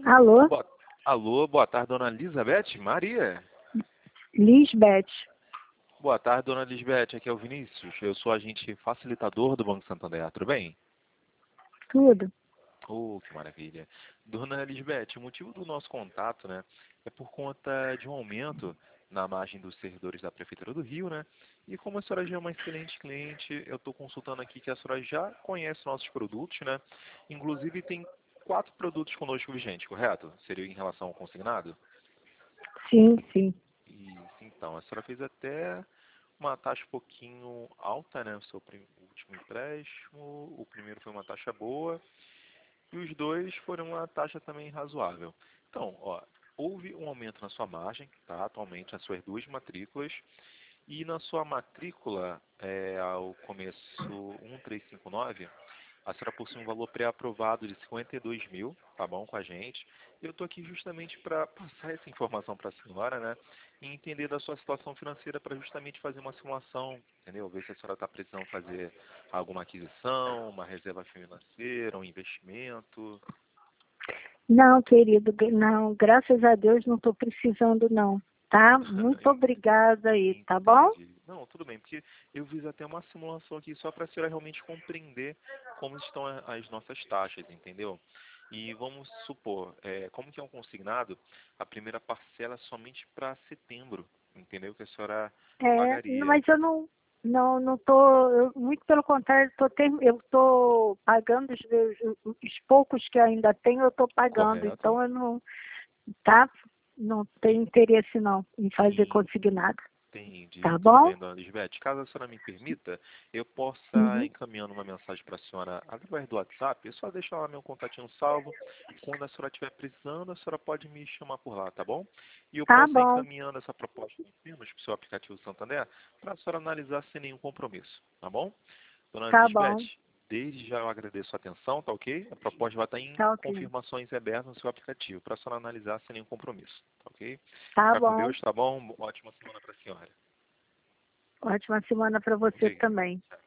Alô? Boa- Alô, boa tarde, dona Elizabeth Maria. Lisbeth. Boa tarde, dona Elizabeth. Aqui é o Vinícius. Eu sou agente facilitador do Banco Santander. Tudo bem? Tudo. Oh, que maravilha. Dona Elizabeth, o motivo do nosso contato, né, é por conta de um aumento na margem dos servidores da Prefeitura do Rio, né? E como a senhora já é uma excelente cliente, eu estou consultando aqui que a senhora já conhece nossos produtos, né? Inclusive tem 4 produtos conosco vigentes, correto? Seria em relação ao consignado? Sim, sim. Isso, então. A senhora fez até uma taxa um pouquinho alta, né? O seu último empréstimo. O primeiro foi uma taxa boa. E os dois foram uma taxa também razoável. Então, ó, houve um aumento na sua margem, tá? Atualmente, nas suas 2 matrículas. E na sua matrícula, ao começo 1359, a senhora possui um valor pré-aprovado de 52 mil, tá bom, com a gente. Eu estou aqui justamente para passar essa informação para a senhora, né? E entender da sua situação financeira para justamente fazer uma simulação, entendeu? Ver se a senhora está precisando fazer alguma aquisição, uma reserva financeira, um investimento. Não, querido, não, graças a Deus não estou precisando não, tá? Muito obrigada aí, tá bom? Entendi. Não, tudo bem, porque eu fiz até uma simulação aqui só para a senhora realmente compreender como estão as nossas taxas, entendeu? E vamos supor, como que é um consignado, a primeira parcela é somente para setembro, entendeu? Que a senhora pagaria, Mas eu não tô, muito pelo contrário, eu tô pagando os poucos que eu ainda tenho, eu tô pagando, correto? então eu não, tá? Não tenho interesse não em fazer consignado, Entendi, tá tudo bom? bem, dona Lisbeth. Caso a senhora me permita, eu possa Uhum. encaminhando uma mensagem para a senhora através do WhatsApp. É só deixar lá meu contatinho salvo. Quando a senhora estiver precisando, a senhora pode me chamar por lá, tá bom? E eu Tá posso ir bom, encaminhando essa proposta de temas para o seu aplicativo Santander para a senhora analisar sem nenhum compromisso, tá bom? Dona tá Lisbeth, bom, desde já eu agradeço a atenção, tá ok? A proposta vai estar em tá ok. confirmações abertas no seu aplicativo para a senhora analisar sem nenhum compromisso, tá ok? Tá Fica com bom. Deus, tá bom? Ótima semana para a senhora. Ótima semana para você Obrigado. também.